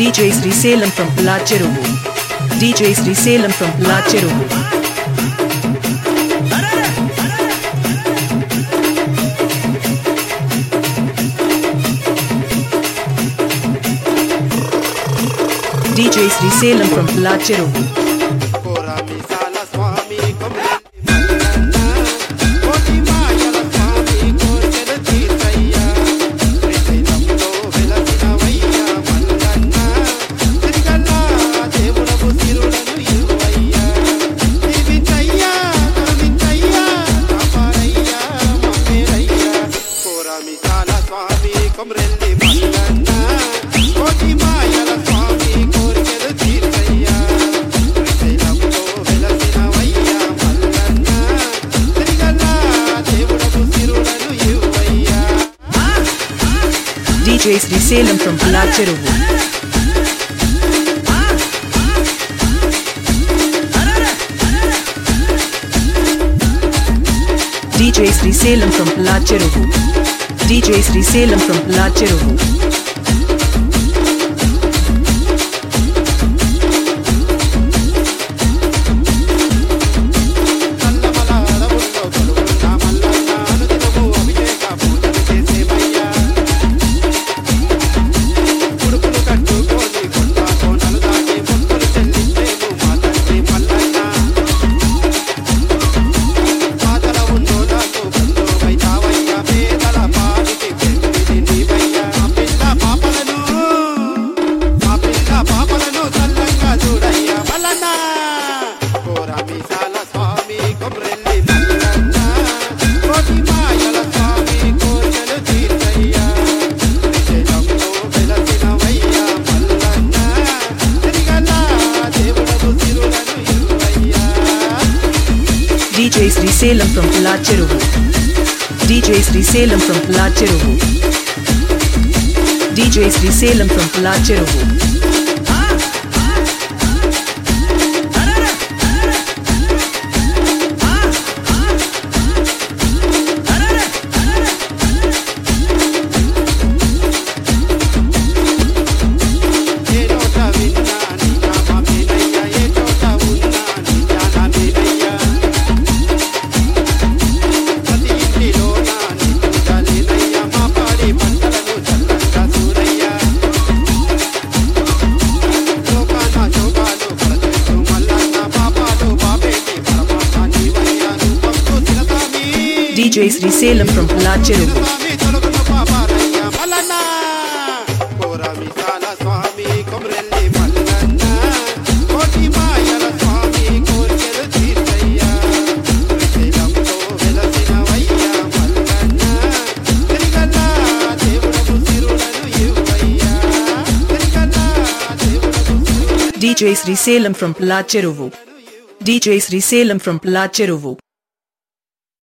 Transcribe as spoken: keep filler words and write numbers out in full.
D J Sriselam from Lacheruvu. D J Sriselam from Lacheruvu. D J Sriselam from Lacheruvu. D J Sriselam from Lacheruvu. D J Sriselam from Lacheruvu. D J Sriselam from Lacheruvu. D J Sriselam from Lacheruvu. D J Sriselam from Lacheruvu. D J Sriselam from Lacheruvu. D J Sriselam from Lacheruvu. D J Sriselam from Lacheruvu. D J Sriselam from Lacheruvu.